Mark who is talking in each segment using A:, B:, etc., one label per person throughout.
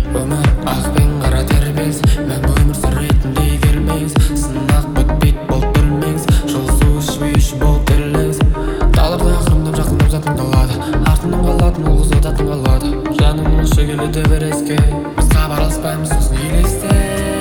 A: Өмір ақ пен қара тербес, мәңгі өмір сүретіндей келмес. Сынақ бітпейді болып білмеңіз, жол су ішпей болып беріліңіз. Таларда ақырындап жақындап затың қалады, артынан қалатын ол қыз отатын қалады. Жанымның ұшы келеді бір еске, біз хабарласпаймыз сосын елесте.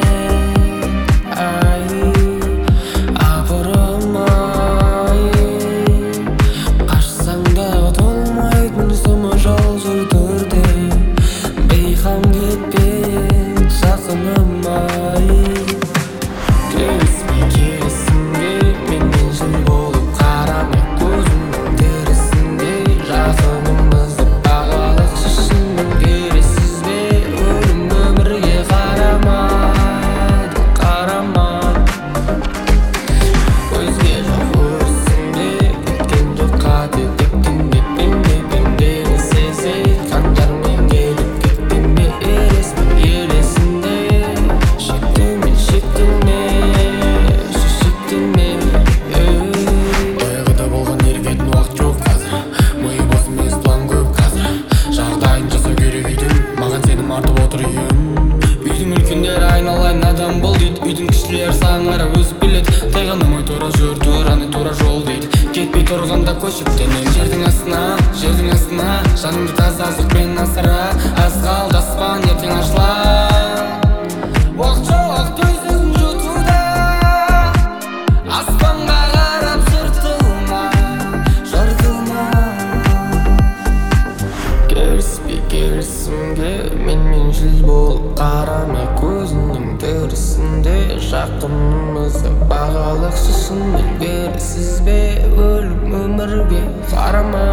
A: Үйдің үлкендері айналайын адам бол дейді, үйдің кішілері саған қарап өзі біледі. Тайғанамай тура жүр, тураны тура жол дейді. Кетпей тұрғанда көшіп төнем жердің астына, жаныңды таза азықпен асыра. Аз қалды аспан ертең ашылар. Уақыт жоқ төзім жұтуда, аспанға қарап жыртылма. Келіспе менімен жүз болып қарама көзіңнің тірісінде. Жақынымызды бағалық шешінмен бересіз бе? Өлім өмірге қарама.